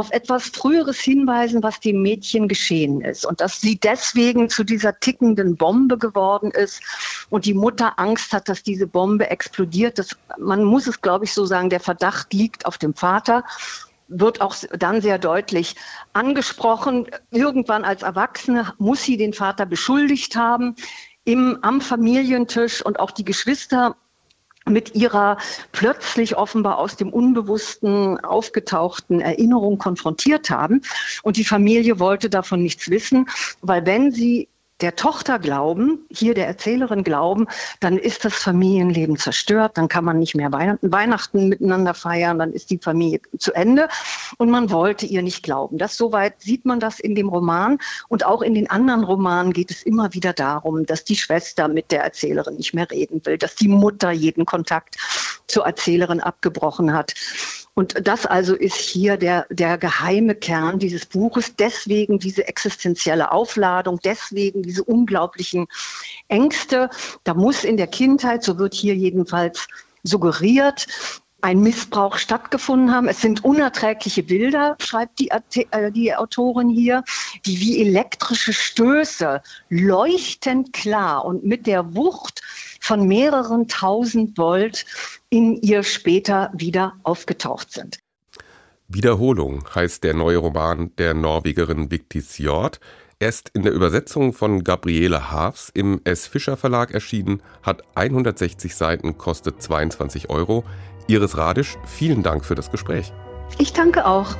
was dem Mädchen geschehen ist. Und dass sie deswegen zu dieser tickenden Bombe geworden ist und die Mutter Angst hat, dass diese Bombe explodiert. Man muss es, glaube ich, so sagen, der Verdacht liegt auf dem Vater, wird auch dann sehr deutlich angesprochen. Irgendwann als Erwachsene muss sie den Vater beschuldigt haben, am Familientisch und auch die Geschwister mit ihrer plötzlich offenbar aus dem Unbewussten aufgetauchten Erinnerung konfrontiert haben. Und die Familie wollte davon nichts wissen, weil wenn sie der Tochter glauben, hier der Erzählerin glauben, dann ist das Familienleben zerstört, dann kann man nicht mehr Weihnachten miteinander feiern, dann ist die Familie zu Ende und man wollte ihr nicht glauben. Soweit sieht man das in dem Roman und auch in den anderen Romanen geht es immer wieder darum, dass die Schwester mit der Erzählerin nicht mehr reden will, dass die Mutter jeden Kontakt zur Erzählerin abgebrochen hat. Und das also ist hier der geheime Kern dieses Buches, deswegen diese existenzielle Aufladung, deswegen diese unglaublichen Ängste. Da muss in der Kindheit, so wird hier jedenfalls suggeriert, ein Missbrauch stattgefunden haben. Es sind unerträgliche Bilder, schreibt die Autorin hier, die wie elektrische Stöße leuchtend klar und mit der Wucht von mehreren 1000 Volt in ihr später wieder aufgetaucht sind. Wiederholung heißt der neue Roman der Norwegerin Vigdis Hjorth. Er ist in der Übersetzung von Gabriele Haafs im S. Fischer Verlag erschienen, hat 160 Seiten, kostet 22 €. Iris Radisch, vielen Dank für das Gespräch. Ich danke auch.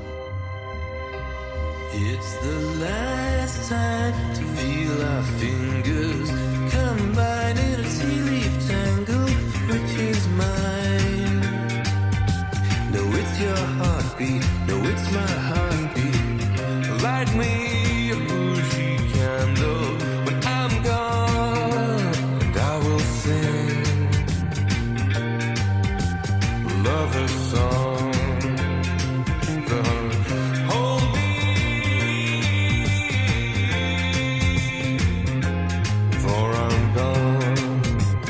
It's the last time to feel our fingers combine in a tea-leaf tangle, which is mine. No, it's your heartbeat, no, it's my heartbeat. Light me a bougie candle when I'm gone, and I will sing lover's song. Hold me, for I'm gone.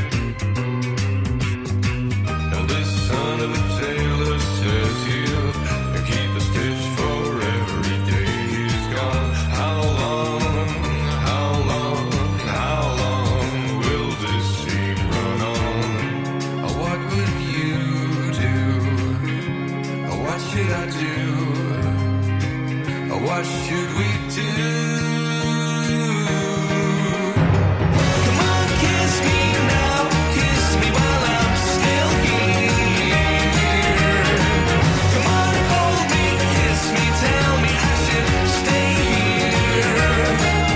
And this son of a tailor says he'll keep a stitch for every day he's gone. How long, how long, how long will this scene run on? What would you do? What should I do? What should we do? Come on, kiss me now, kiss me while I'm still here. Come on, hold me, kiss me, tell me I should stay here.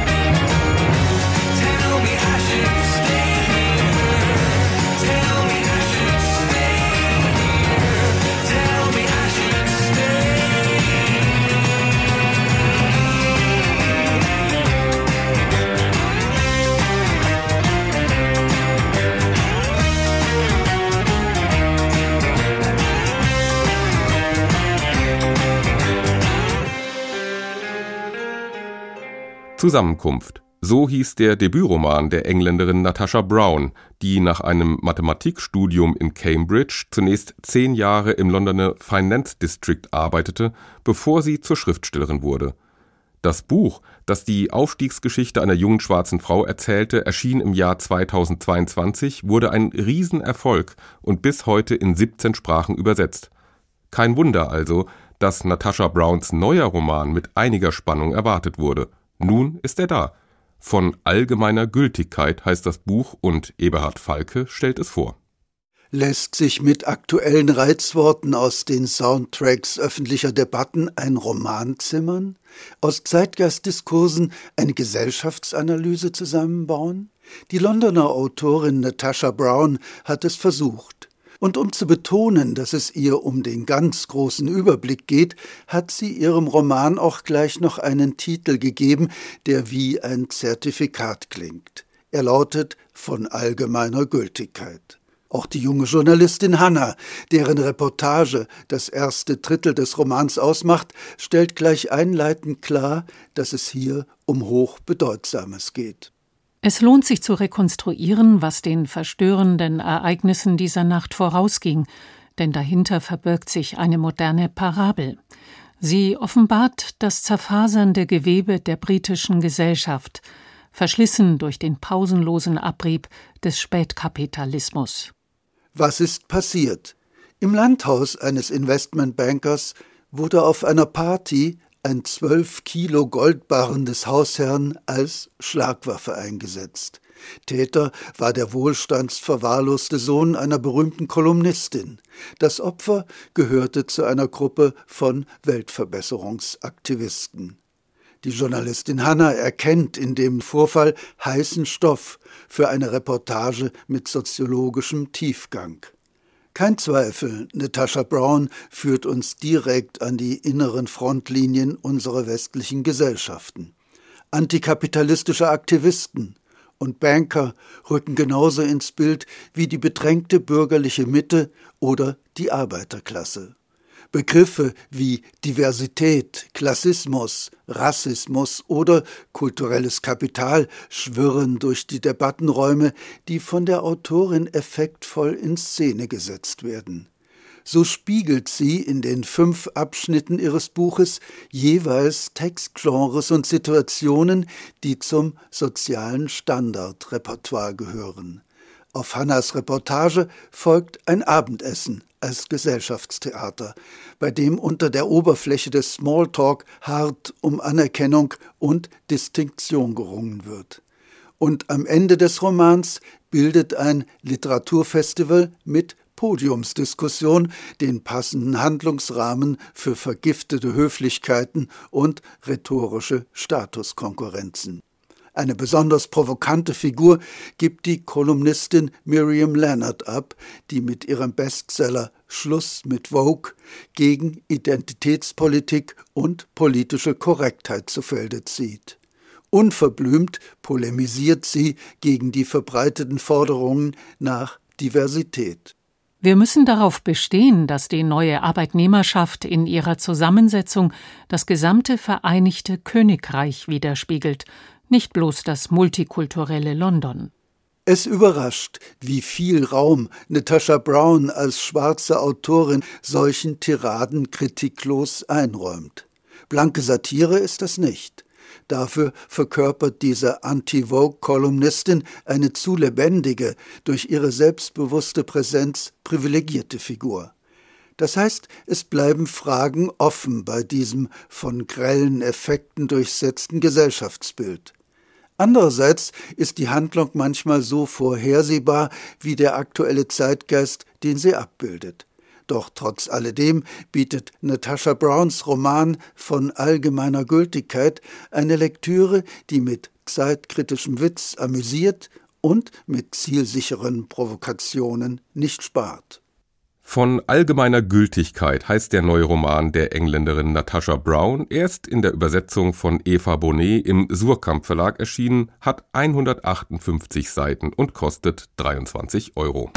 Tell me I should stay here. Tell me I should stay here. Tell me I should stay. Zusammenkunft. So hieß der Debütroman der Engländerin Natasha Brown, die nach einem Mathematikstudium in Cambridge zunächst 10 Jahre im Londoner Finance District arbeitete, bevor sie zur Schriftstellerin wurde. Das Buch, das die Aufstiegsgeschichte einer jungen schwarzen Frau erzählte, erschien im Jahr 2022, wurde ein Riesenerfolg und bis heute in 17 Sprachen übersetzt. Kein Wunder also, dass Natasha Browns neuer Roman mit einiger Spannung erwartet wurde. Nun ist er da. Von allgemeiner Gültigkeit heißt das Buch und Eberhard Falke stellt es vor. Lässt sich mit aktuellen Reizworten aus den Soundtracks öffentlicher Debatten ein Roman zimmern? Aus Zeitgeistdiskursen eine Gesellschaftsanalyse zusammenbauen? Die Londoner Autorin Natasha Brown hat es versucht. Und um zu betonen, dass es ihr um den ganz großen Überblick geht, hat sie ihrem Roman auch gleich noch einen Titel gegeben, der wie ein Zertifikat klingt. Er lautet »Von allgemeiner Gültigkeit«. Auch die junge Journalistin Hannah, deren Reportage das erste Drittel des Romans ausmacht, stellt gleich einleitend klar, dass es hier um Hochbedeutsames geht. Es lohnt sich zu rekonstruieren, was den verstörenden Ereignissen dieser Nacht vorausging, denn dahinter verbirgt sich eine moderne Parabel. Sie offenbart das zerfasernde Gewebe der britischen Gesellschaft, verschlissen durch den pausenlosen Abrieb des Spätkapitalismus. Was ist passiert? Im Landhaus eines Investmentbankers wurde auf einer Party ein 12 Kilo Goldbarren des Hausherrn als Schlagwaffe eingesetzt. Täter war der wohlstandsverwahrloste Sohn einer berühmten Kolumnistin. Das Opfer gehörte zu einer Gruppe von Weltverbesserungsaktivisten. Die Journalistin Hannah erkennt in dem Vorfall heißen Stoff für eine Reportage mit soziologischem Tiefgang. Kein Zweifel, Natasha Brown führt uns direkt an die inneren Frontlinien unserer westlichen Gesellschaften. Antikapitalistische Aktivisten und Banker rücken genauso ins Bild wie die bedrängte bürgerliche Mitte oder die Arbeiterklasse. Begriffe wie Diversität, Klassismus, Rassismus oder kulturelles Kapital schwirren durch die Debattenräume, die von der Autorin effektvoll in Szene gesetzt werden. So spiegelt sie in den 5 Abschnitten ihres Buches jeweils Textgenres und Situationen, die zum sozialen Standardrepertoire gehören. Auf Hannas Reportage folgt ein Abendessen als Gesellschaftstheater, bei dem unter der Oberfläche des Smalltalk hart um Anerkennung und Distinktion gerungen wird. Und am Ende des Romans bildet ein Literaturfestival mit Podiumsdiskussion den passenden Handlungsrahmen für vergiftete Höflichkeiten und rhetorische Statuskonkurrenzen. Eine besonders provokante Figur gibt die Kolumnistin Miriam Leonard ab, die mit ihrem Bestseller »Schluss mit Vogue« gegen Identitätspolitik und politische Korrektheit zu Felde zieht. Unverblümt polemisiert sie gegen die verbreiteten Forderungen nach Diversität. Wir müssen darauf bestehen, dass die neue Arbeitnehmerschaft in ihrer Zusammensetzung das gesamte Vereinigte Königreich widerspiegelt, nicht bloß das multikulturelle London. Es überrascht, wie viel Raum Natasha Brown als schwarze Autorin solchen Tiraden kritiklos einräumt. Blanke Satire ist das nicht. Dafür verkörpert diese Anti-Vogue-Kolumnistin eine zu lebendige, durch ihre selbstbewusste Präsenz privilegierte Figur. Das heißt, es bleiben Fragen offen bei diesem von grellen Effekten durchsetzten Gesellschaftsbild. Andererseits ist die Handlung manchmal so vorhersehbar wie der aktuelle Zeitgeist, den sie abbildet. Doch trotz alledem bietet Natasha Browns Roman von allgemeiner Gültigkeit eine Lektüre, die mit zeitkritischem Witz amüsiert und mit zielsicheren Provokationen nicht spart. Von allgemeiner Gültigkeit heißt der neue Roman der Engländerin Natasha Brown, erst in der Übersetzung von Eva Bonnet im Suhrkamp Verlag erschienen, hat 158 Seiten und kostet 23 €.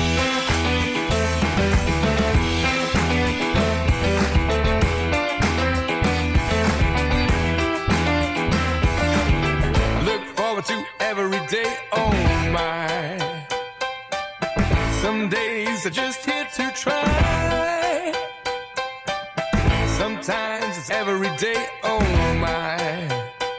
To every day, oh my. Some days are just here to try. Sometimes it's every day, oh my.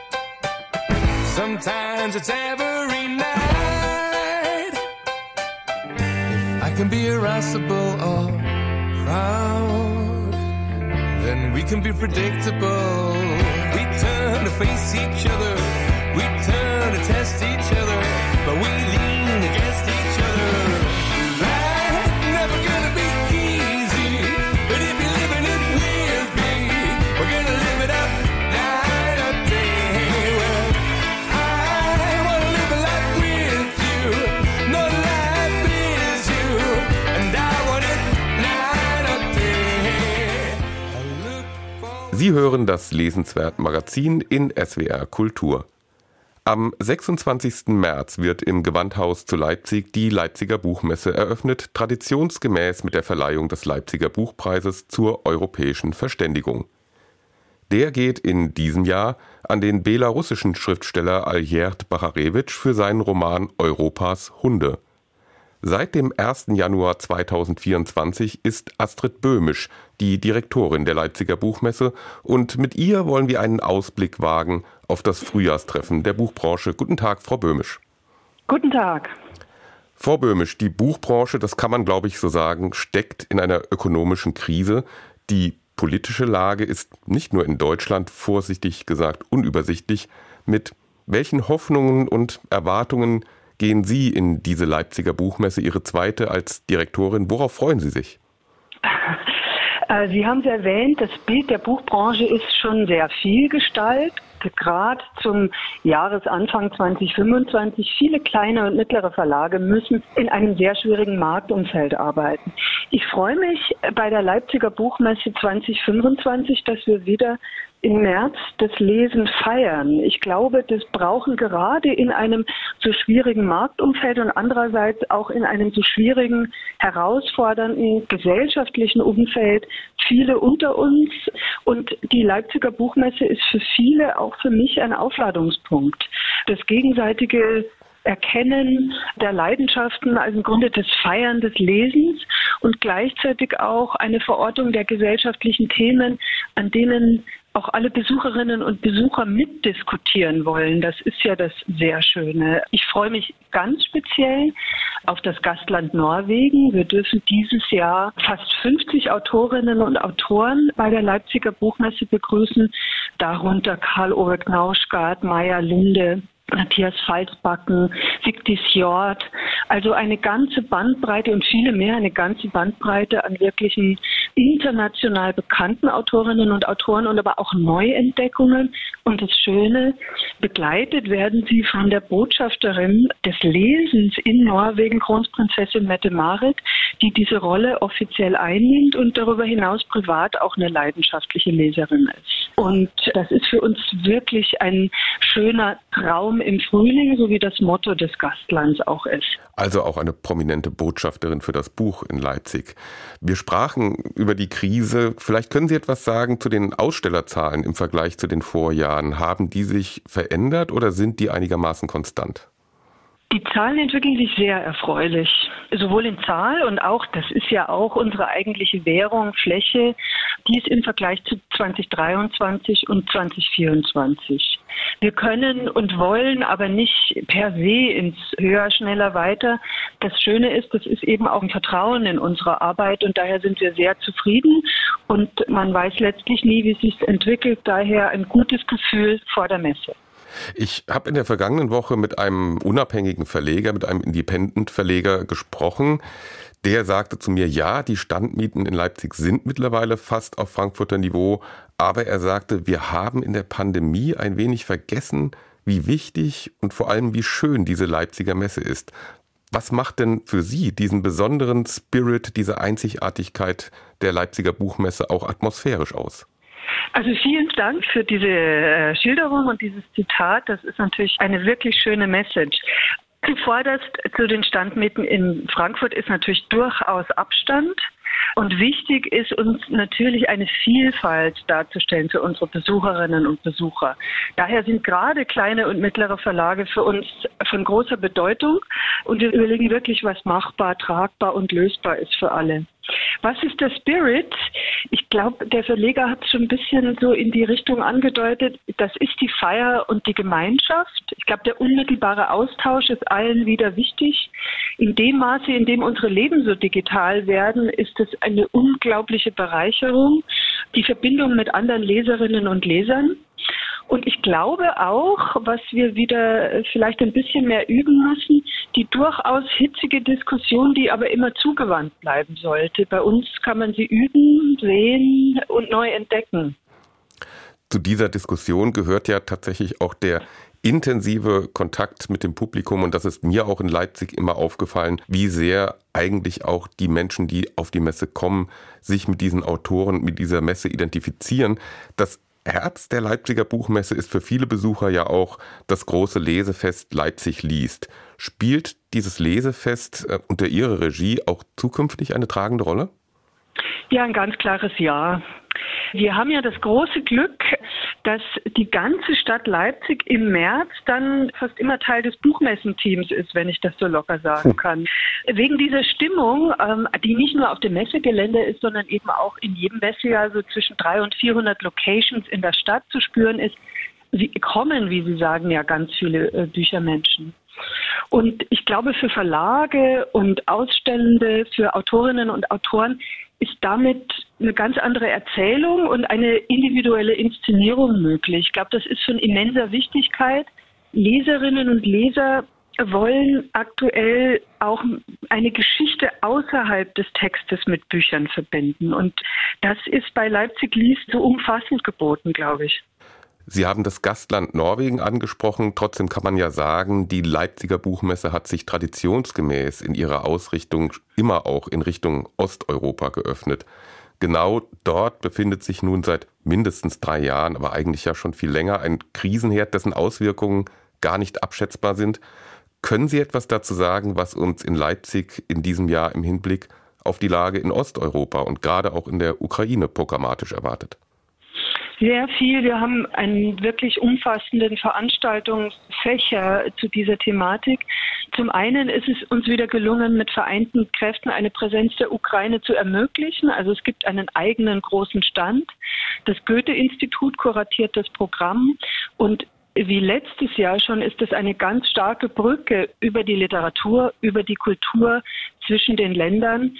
Sometimes it's every night. If I can be irascible or proud, then we can be predictable. We turn to face each other. We turn to test each other, but we lean against each other. Life's never gonna be easy, but if you're living it with me, we're gonna live it up night or day. Well, I wanna live a life with you, no life is you, and I want it night or day. Sie hören das Lesenswert-Magazin in SWR Kultur. Am 26. März wird im Gewandhaus zu Leipzig die Leipziger Buchmesse eröffnet, traditionsgemäß mit der Verleihung des Leipziger Buchpreises zur europäischen Verständigung. Der geht in diesem Jahr an den belarussischen Schriftsteller Aljerd Bacharewitsch für seinen Roman Europas Hunde. Seit dem 1. Januar 2024 ist Astrid Böhmisch die Direktorin der Leipziger Buchmesse und mit ihr wollen wir einen Ausblick wagen auf das Frühjahrstreffen der Buchbranche. Guten Tag, Frau Böhmisch. Guten Tag. Frau Böhmisch, die Buchbranche, das kann man glaube ich so sagen, steckt in einer ökonomischen Krise. Die politische Lage ist nicht nur in Deutschland, vorsichtig gesagt, unübersichtlich. Mit welchen Hoffnungen und Erwartungen gehen Sie in diese Leipziger Buchmesse, Ihre zweite als Direktorin? Worauf freuen Sie sich? Sie haben es erwähnt, das Bild der Buchbranche ist schon sehr vielgestaltig. Gerade zum Jahresanfang 2025. Viele kleine und mittlere Verlage müssen in einem sehr schwierigen Marktumfeld arbeiten. Ich freue mich bei der Leipziger Buchmesse 2025, dass wir wieder im März das Lesen feiern. Ich glaube, das brauchen gerade in einem so schwierigen Marktumfeld und andererseits auch in einem so schwierigen, herausfordernden gesellschaftlichen Umfeld viele unter uns. Und die Leipziger Buchmesse ist für viele, auch für mich, ein Aufladungspunkt. Das gegenseitige Erkennen der Leidenschaften, also im Grunde das Feiern des Lesens. und gleichzeitig auch eine Verortung der gesellschaftlichen Themen, an denen auch alle Besucherinnen und Besucher mitdiskutieren wollen. Das ist ja das sehr Schöne. Ich freue mich ganz speziell auf das Gastland Norwegen. Wir dürfen dieses Jahr fast 50 Autorinnen und Autoren bei der Leipziger Buchmesse begrüßen, darunter Karl-Ove Knausgard, Maja Linde, Matthias Falsbacken, Vigdis Hjorth, also eine ganze Bandbreite und viele mehr, eine ganze Bandbreite an wirklichen international bekannten Autorinnen und Autoren und aber auch Neuentdeckungen. Und das Schöne, begleitet werden sie von der Botschafterin des Lesens in Norwegen, Kronprinzessin Mette-Marit, die diese Rolle offiziell einnimmt und darüber hinaus privat auch eine leidenschaftliche Leserin ist. Und das ist für uns wirklich ein schöner Traum im Frühling, so wie das Motto des Gastlands auch ist. Also auch eine prominente Botschafterin für das Buch in Leipzig. Wir sprachen über die Krise. Vielleicht können Sie etwas sagen zu den Ausstellerzahlen im Vergleich zu den Vorjahren. Haben die sich verändert oder sind die einigermaßen konstant? Die Zahlen entwickeln sich sehr erfreulich, sowohl in Zahl und auch, das ist ja auch unsere eigentliche Währung, Fläche, die ist im Vergleich zu 2023 und 2024. Wir können und wollen aber nicht per se ins Höher, Schneller, Weiter. Das Schöne ist, das ist eben auch ein Vertrauen in unsere Arbeit und daher sind wir sehr zufrieden und man weiß letztlich nie, wie es sich entwickelt, daher ein gutes Gefühl vor der Messe. Ich habe in der vergangenen Woche mit einem unabhängigen Verleger, mit einem Independent-Verleger gesprochen. Der sagte zu mir, ja, die Standmieten in Leipzig sind mittlerweile fast auf Frankfurter Niveau. Aber er sagte, wir haben in der Pandemie ein wenig vergessen, wie wichtig und vor allem wie schön diese Leipziger Messe ist. Was macht denn für Sie diesen besonderen Spirit, diese Einzigartigkeit der Leipziger Buchmesse auch atmosphärisch aus? Also vielen Dank für diese Schilderung und dieses Zitat. Das ist natürlich eine wirklich schöne Message. Zuvorderst zu den Standmieten in Frankfurt ist natürlich durchaus Abstand. Und wichtig ist uns natürlich eine Vielfalt darzustellen für unsere Besucherinnen und Besucher. Daher sind gerade kleine und mittlere Verlage für uns von großer Bedeutung. Und wir überlegen wirklich, was machbar, tragbar und lösbar ist für alle. Was ist der Spirit? Ich glaube, der Verleger hat es schon ein bisschen so in die Richtung angedeutet. Das ist die Feier und die Gemeinschaft. Ich glaube, der unmittelbare Austausch ist allen wieder wichtig. In dem Maße, in dem unsere Leben so digital werden, ist es eine unglaubliche Bereicherung. Die Verbindung mit anderen Leserinnen und Lesern. Und ich glaube auch, was wir wieder vielleicht ein bisschen mehr üben müssen, die durchaus hitzige Diskussion, die aber immer zugewandt bleiben sollte. Bei uns kann man sie üben, sehen und neu entdecken. Zu dieser Diskussion gehört ja tatsächlich auch der intensive Kontakt mit dem Publikum. Und das ist mir auch in Leipzig immer aufgefallen, wie sehr eigentlich auch die Menschen, die auf die Messe kommen, sich mit diesen Autoren, mit dieser Messe identifizieren. Das Herz der Leipziger Buchmesse ist für viele Besucher ja auch das große Lesefest Leipzig liest. Spielt dieses Lesefest unter Ihrer Regie auch zukünftig eine tragende Rolle? Ja, ein ganz klares Ja. Wir haben ja das große Glück, dass die ganze Stadt Leipzig im März dann fast immer Teil des Buchmessenteams ist, wenn ich das so locker sagen kann. Wegen dieser Stimmung, die nicht nur auf dem Messegelände ist, sondern eben auch in jedem Messejahr so zwischen 300 und 400 Locations in der Stadt zu spüren ist, kommen, wie Sie sagen, ja ganz viele Büchermenschen. Und ich glaube, für Verlage und Ausstellende, für Autorinnen und Autoren ist damit eine ganz andere Erzählung und eine individuelle Inszenierung möglich. Ich glaube, das ist von immenser Wichtigkeit. Leserinnen und Leser wollen aktuell auch eine Geschichte außerhalb des Textes mit Büchern verbinden. Und das ist bei Leipzig liest so umfassend geboten, glaube ich. Sie haben das Gastland Norwegen angesprochen. Trotzdem kann man ja sagen, die Leipziger Buchmesse hat sich traditionsgemäß in ihrer Ausrichtung immer auch in Richtung Osteuropa geöffnet. Genau dort befindet sich nun seit mindestens 3 Jahren, aber eigentlich ja schon viel länger, ein Krisenherd, dessen Auswirkungen gar nicht abschätzbar sind. Können Sie etwas dazu sagen, was uns in Leipzig in diesem Jahr im Hinblick auf die Lage in Osteuropa und gerade auch in der Ukraine programmatisch erwartet? Sehr viel. Wir haben einen wirklich umfassenden Veranstaltungsfächer zu dieser Thematik. Zum einen ist es uns wieder gelungen, mit vereinten Kräften eine Präsenz der Ukraine zu ermöglichen. Also es gibt einen eigenen großen Stand. Das Goethe-Institut kuratiert das Programm und wie letztes Jahr schon ist es eine ganz starke Brücke über die Literatur, über die Kultur zwischen den Ländern.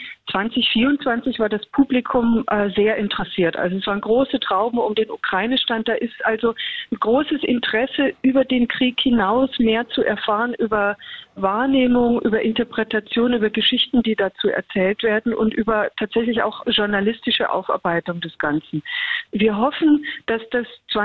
2024 war das Publikum sehr interessiert. Also es waren große Trauben um den Ukraine-Stand. Da ist also ein großes Interesse, über den Krieg hinaus mehr zu erfahren, über Wahrnehmung, über Interpretation, über Geschichten, die dazu erzählt werden und über tatsächlich auch journalistische Aufarbeitung des Ganzen. Wir hoffen, dass das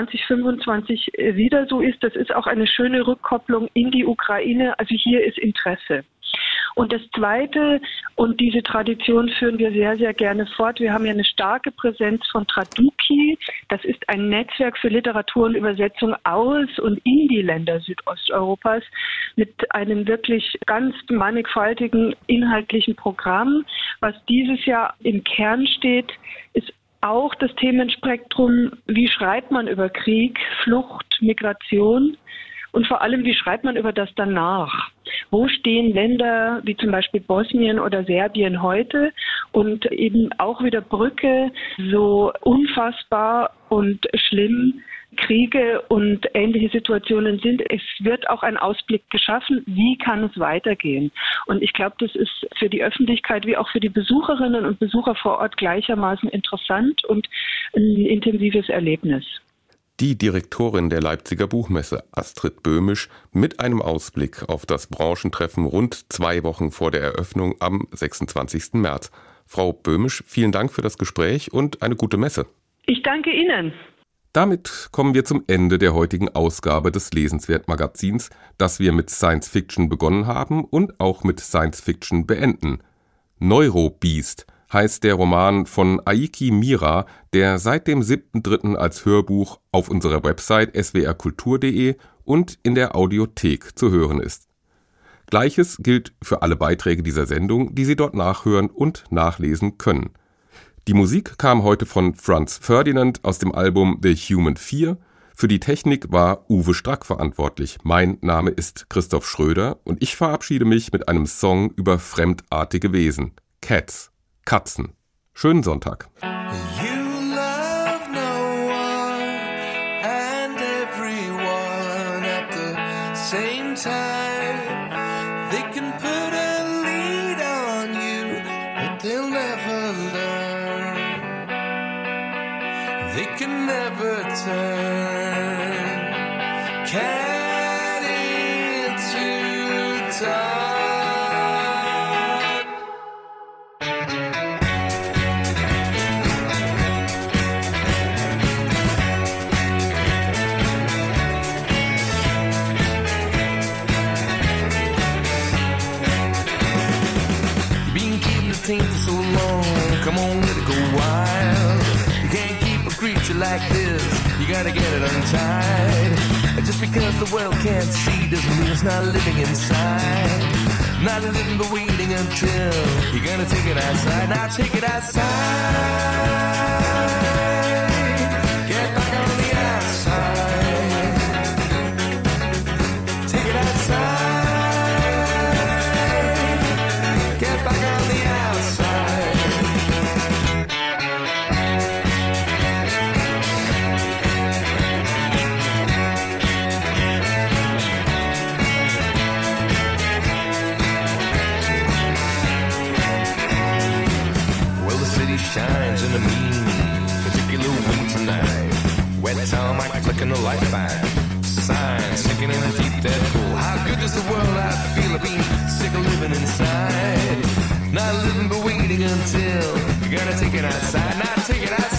2025 wieder so ist. Das ist auch eine schöne Rückkopplung in die Ukraine. Also hier ist Interesse. Und das Zweite, und diese Tradition führen wir sehr, sehr gerne fort, wir haben ja eine starke Präsenz von Traduki. Das ist ein Netzwerk für Literatur und Übersetzung aus und in die Länder Südosteuropas mit einem wirklich ganz mannigfaltigen inhaltlichen Programm. Was dieses Jahr im Kern steht, ist auch das Themenspektrum, wie schreibt man über Krieg, Flucht, Migration und vor allem, wie schreibt man über das danach? Wo stehen Länder wie zum Beispiel Bosnien oder Serbien heute? Und eben auch wieder Brücke, so unfassbar und schlimm Kriege und ähnliche Situationen sind. Es wird auch ein Ausblick geschaffen, wie kann es weitergehen? Und ich glaube, das ist für die Öffentlichkeit wie auch für die Besucherinnen und Besucher vor Ort gleichermaßen interessant und ein intensives Erlebnis. Die Direktorin der Leipziger Buchmesse, Astrid Böhmisch, mit einem Ausblick auf das Branchentreffen rund 2 Wochen vor der Eröffnung am 26. März. Frau Böhmisch, vielen Dank für das Gespräch und eine gute Messe. Ich danke Ihnen. Damit kommen wir zum Ende der heutigen Ausgabe des Lesenswert-Magazins, das wir mit Science Fiction begonnen haben und auch mit Science Fiction beenden. Neurobeast heißt der Roman von Aiki Mira, der seit dem 7.3. als Hörbuch auf unserer Website swrkultur.de und in der Audiothek zu hören ist. Gleiches gilt für alle Beiträge dieser Sendung, die Sie dort nachhören und nachlesen können. Die Musik kam heute von Franz Ferdinand aus dem Album The Human 4. Für die Technik war Uwe Strack verantwortlich. Mein Name ist Christoph Schröder und ich verabschiede mich mit einem Song über fremdartige Wesen. Cats. Katzen. Schönen Sonntag. They can never turn cat into dog. Been keeping the team for so long, come on, let it go wild. You can't keep a creature like this, you gotta get it untied. Just because the world can't see doesn't mean it's not living inside. Not living but waiting until you're gonna take it outside. Now take it outside. Get back on the outside. Take it outside. Get back on the outside. Shines in a mean, particular way tonight. Wet tarmac flicking the light back. Signs sinking in a deep dead pool. How good does the world have to feel of being sick of living inside? Not living but waiting until you're gonna take it outside. Now take it outside.